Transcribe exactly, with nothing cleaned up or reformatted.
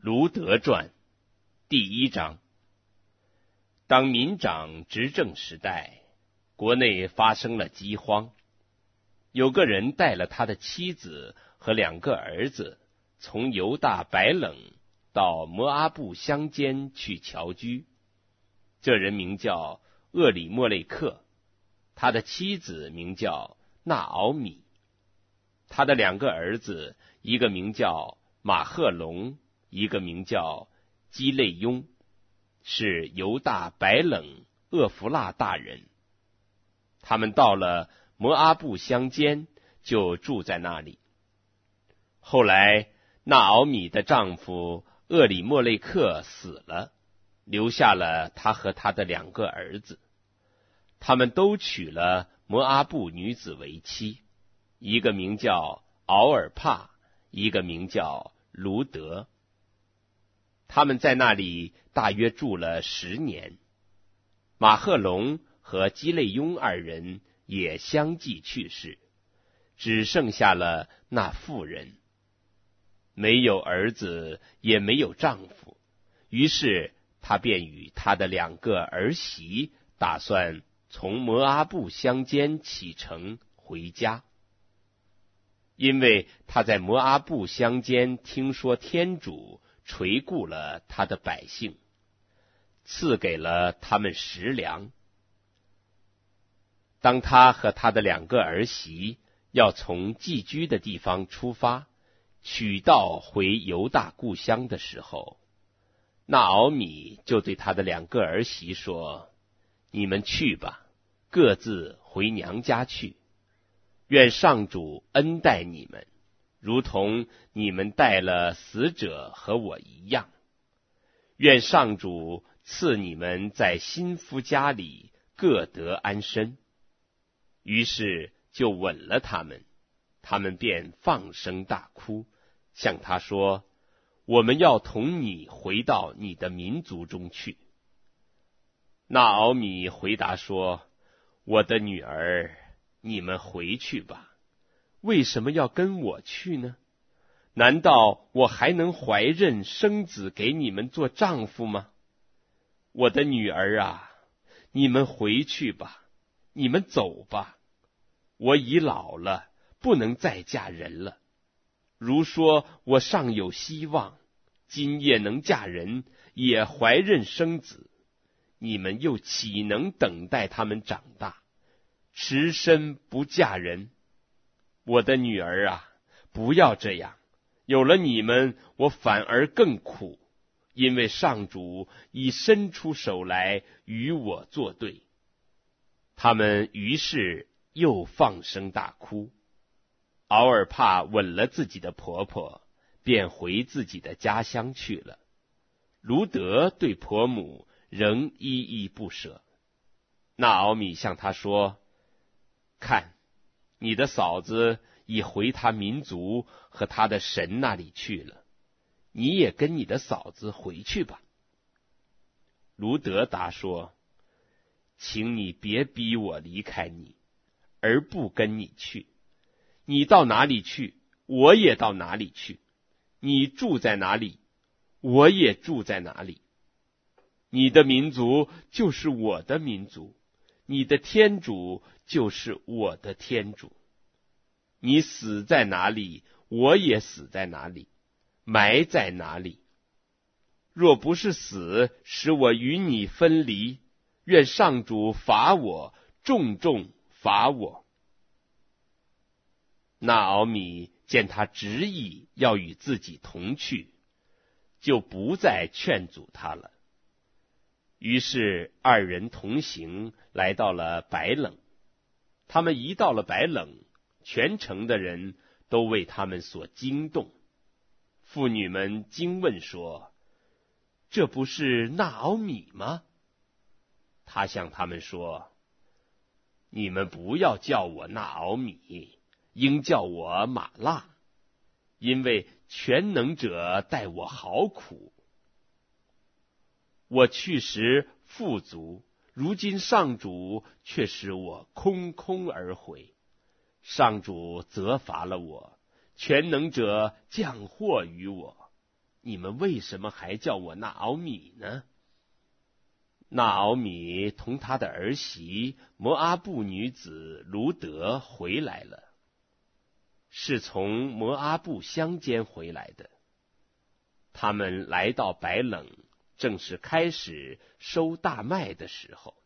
卢德传第一章。当民长执政时代，国内发生了饥荒，有个人带了他的妻子和两个儿子，从犹大白冷到摩阿布乡间去侨居。这人名叫厄里莫雷克，他的妻子名叫纳敖米，他的两个儿子，一个名叫马赫龙，一个名叫基累雍，是犹大白冷厄弗辣大人。他们到了摩阿布乡间，就住在那里。后来纳敖米的丈夫厄里莫雷克死了，留下了他和他的两个儿子，他们都娶了摩阿布女子为妻，一个名叫敖尔帕，一个名叫卢德。他们在那里大约住了十年。马赫龙和基累雍二人也相继去世，只剩下了那妇人，没有儿子，也没有丈夫。于是他便与他的两个儿媳打算从摩阿布乡间启程回家，因为他在摩阿布乡间听说天主垂顾了他的百姓，赐给了他们食粮。当他和他的两个儿媳要从寄居的地方出发，取道回犹大故乡的时候，纳敖米就对他的两个儿媳说：你们去吧，各自回娘家去，愿上主恩待你们，如同你们待了死者和我一样。愿上主赐你们在新夫家里各得安身。于是就吻了他们，他们便放声大哭，向他说：我们要同你回到你的民族中去。纳敖米回答说：我的女儿，你们回去吧，为什么要跟我去呢？难道我还能怀孕生子给你们做丈夫吗？我的女儿啊，你们回去吧，你们走吧，我已老了，不能再嫁人了。如说我尚有希望，今夜能嫁人，也怀孕生子，你们又岂能等待他们长大，迟身不嫁人？我的女儿啊，不要这样，有了你们，我反而更苦，因为上主已伸出手来与我作对。他们于是又放声大哭。敖尔帕吻了自己的婆婆，便回自己的家乡去了。卢德对婆母仍依依不舍。纳敖米向他说：看，你的嫂子已回她民族和她的神那里去了，你也跟你的嫂子回去吧。卢德答说：请你别逼我离开你，而不跟你去。你到哪里去，我也到哪里去；你住在哪里，我也住在哪里。你的民族就是我的民族，你的天主就是我的天主。你死在哪里，我也死在哪里，埋在哪里。若不是死使我与你分离，愿上主罚我，重重罚我。纳敖米见他执意要与自己同去，就不再劝阻他了。于是二人同行，来到了白冷。他们一到了白冷，全城的人都为他们所惊动。妇女们惊问说：这不是纳敖米吗？他向他们说：你们不要叫我纳敖米，应叫我玛辣，因为全能者待我好苦。我去时富足，如今上主却使我空空而回。上主责罚了我，全能者降祸于我。 你们为什么还叫我拿俄米呢？拿俄米同他的儿媳摩阿布女子卢德回来了，是从摩阿布乡间回来的。他们来到白冷，正是开始收大麦的时候。